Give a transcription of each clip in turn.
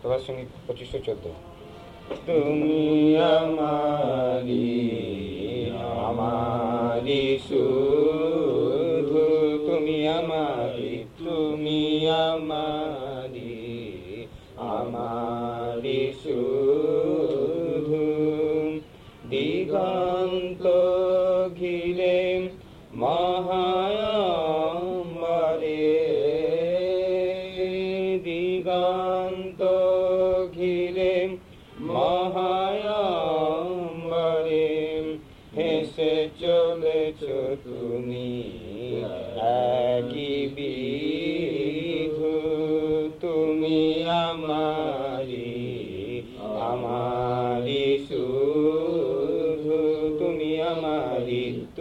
প্রভাত সঙ্গীত 2514। তুমি আমারি আমারি শুধু, তুমি আমারি আমারি শুধু। দিগন্ত ঘিরে মহায়ম্বরে, দিগন্ত ঘিরে মহায়ম্বরে হেসে চলেছ তুমি একই বিধু। তুমি আমারি আমারি শুধু, তুমি আমারি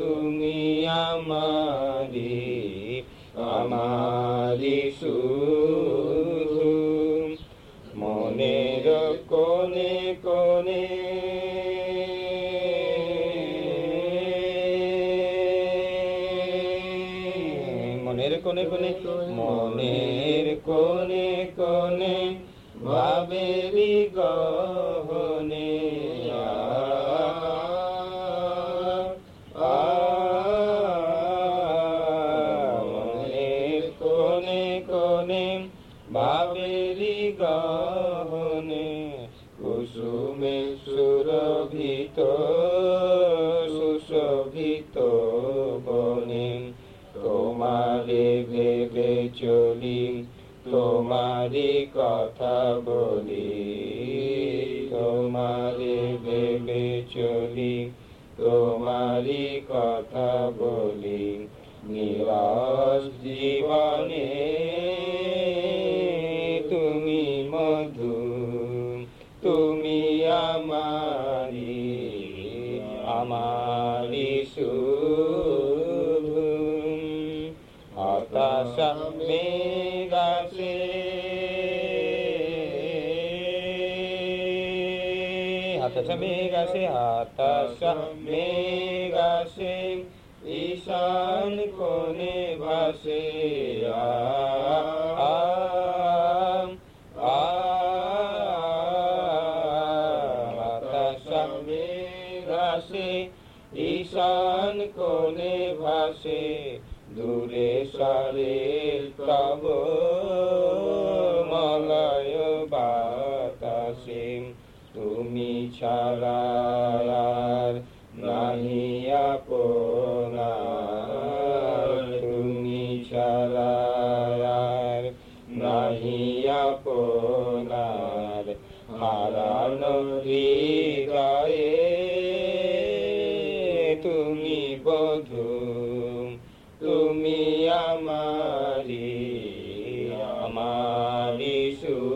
আমারি শুধু। মনের কোণে কোণে মনের কোণে কোণে ভাবেরি গহনে মনের কোণে কোণে ভাবেরি গহনে কুসুমে সুরভিত সুশোভিত বনে তোমারে ভেবে চলি, তোমারি কথা বলি, তোমারে ভেবে চলি, তোমারি কথা বলি। নিরাশ জীবনে তুমি মধু, তুমি আমারি আমারি শুধু। হতাশা মেঘাসে হতাশা মেঘাসে ঈশান কোণে ভাসে হতাশা মেঘাসে ঈশান কোণে ভাসে। দূরে সারে তব মলয় বাতাসে তুমি ছাড়া আর নাহি আপনার, তুমি ছাড়া আর নাহি আপনার। হারানো হৃদয়ে তুমি বধূ, তুমি আমারি আমারি শুধু।